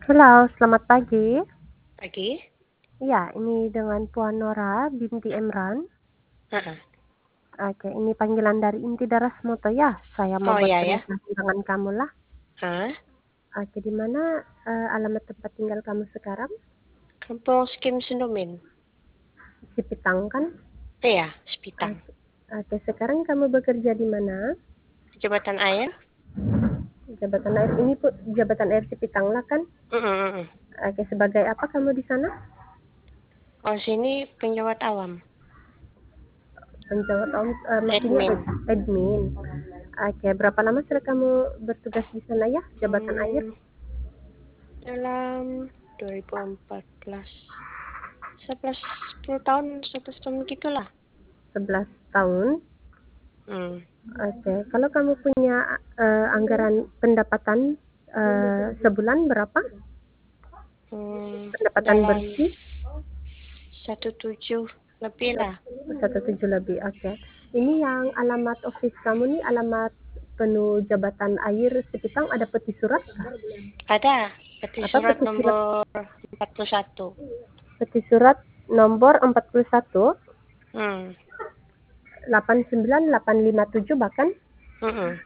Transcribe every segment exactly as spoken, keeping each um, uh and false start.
Halo, selamat pagi. Pagi? Iya, ini dengan Puan Nora binti Emran. Heeh. Oke, ini panggilan dari inti Darasmoto ya. Saya mau Oh buat ya ya. pernikahan dengan kamu lah. Hah? Oke, di mana eh, alamat tempat tinggal kamu sekarang? Kampung Skim Sendomin. Cipitang kan? Iya, Sepitang. Oke, oke, sekarang kamu bekerja di mana? Jabatan air? Jabatan air ini pun jabatan air Cipitang lah kan? Mm-mm. Oke, sebagai apa kamu di sana? Oh sini penjawat awam. Penjawat om, eh, maksudnya Admin. ad- admin. Oke, berapa lama sudah kamu bertugas di sana ya, jabatan air? Hmm, dalam dua ribu empat belas. sebelas, sepuluh tahun, sebelas tahun gitulah. sebelas tahun. Hmm. Oke, kalau kamu punya eh, anggaran pendapatan eh, sebulan berapa? Hmm, Pendapatan dalam bersih satu tujuh lebih lah. satu tujuh lebih. Oke. Ini yang alamat office kamu nih, alamat penuh jabatan air Sepitang, ada peti surat kah? Ada peti Apa surat peti surat? nomor empat puluh satu. Peti surat nomor empat puluh satu Hmm. delapan sembilan delapan lima tujuh bahkan. Mm-mm.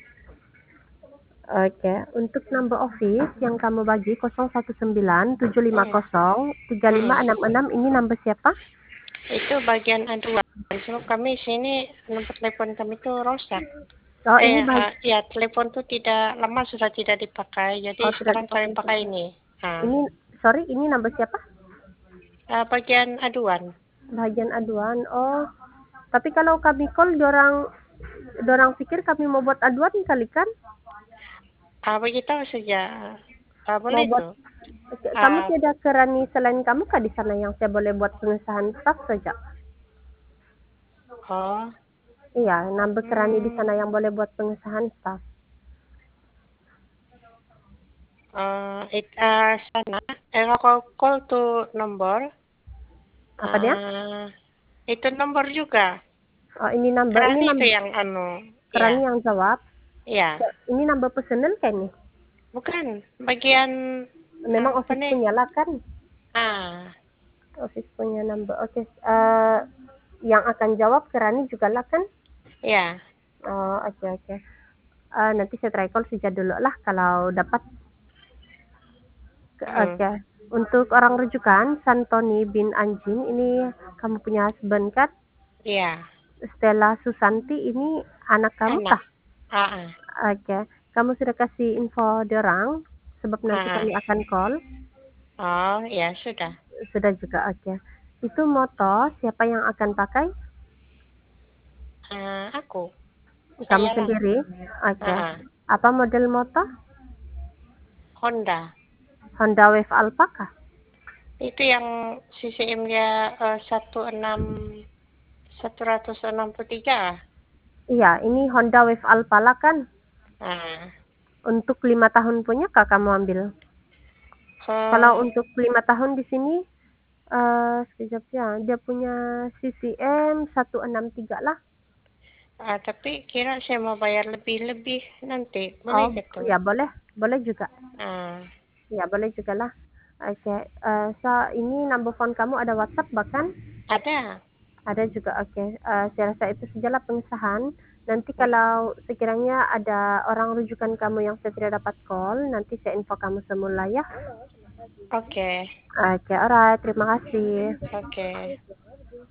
Oke, untuk number office yang kamu bagi nol satu sembilan tujuh lima Mm-mm. nol tiga lima Mm-mm. enam enam, ini number siapa? Itu bagian aduan. Sebab kami sini nomor telepon kami itu rusak. Oh, Eh, ini bag uh, ya telepon tuh tidak lama sudah tidak dipakai. Jadi oh, tidak sekarang kami dipakai pakai juga. ini. Nah, Ini sorry, ini number siapa? uh, bagian aduan. Bagian aduan. Oh, tapi kalau kami call, dorang dorang pikir kami mau buat aduan kali kan? Ah, begitu saja. Ah, Mau boleh buat tuh. kamu Ah, tidak kerani selain kamu kah di sana yang saya boleh buat pengesahan staff saja? oh, Iya, number kerani di hmm, sana yang boleh buat pengesahan staff. uh, it, uh, sana. Eh, kalau call tuh nomor. Apa dia? Ah, itu nomor juga. Oh, ini number, ini Kerani itu number yang anu, ya, kerani yang jawab. ya. Ini number personal kan nih? Bukan bagian Memang apa office nih? punya lah kan? Ah, Office punya number. Oke, eh, yang akan jawab kerani juga lah kan? ya. Oh, oke oke. Eh, nanti saya try call saja dulu lah kalau dapat. Hmm, Oke. Untuk orang rujukan, Santoni bin Anjing, ini kamu punya husband kan? iya. Stella Susanti, ini anak kamu Anak. kah? Ah, ah, Oke. Kamu sudah kasih info dorang, sebab nanti ah. kami akan call. Oh, ya sudah. Sudah juga, oke. Itu moto, siapa yang akan pakai? Ah, aku. Kamu Saya lah. sendiri? Ah, Oke. ah. Apa model motor? Honda. Honda Wave Alpha kah? Itu yang C C M-nya uh, satu enam seratus enam puluh tiga. Iya, ini Honda Wave Alpha lah kan? Ah. Untuk lima tahun punya kah kamu ambil? Kalau Uh, untuk lima tahun di sini, eh sekejap ya, dia punya C C M seratus enam puluh tiga lah. ah, tapi kira saya mau bayar lebih-lebih nanti. Boleh Oh, gitu. ya boleh, boleh juga. Ah, Ya boleh juga lah. Oke, eh, so ini number phone kamu ada WhatsApp bahkan? ada. Ada juga, oke. Eh, saya rasa itu sajalah pengesahan. Nanti kalau sekiranya ada orang rujukan kamu yang saya tidak dapat call, nanti saya info kamu semula ya. Oke. Oke, alright, terima kasih. Oke.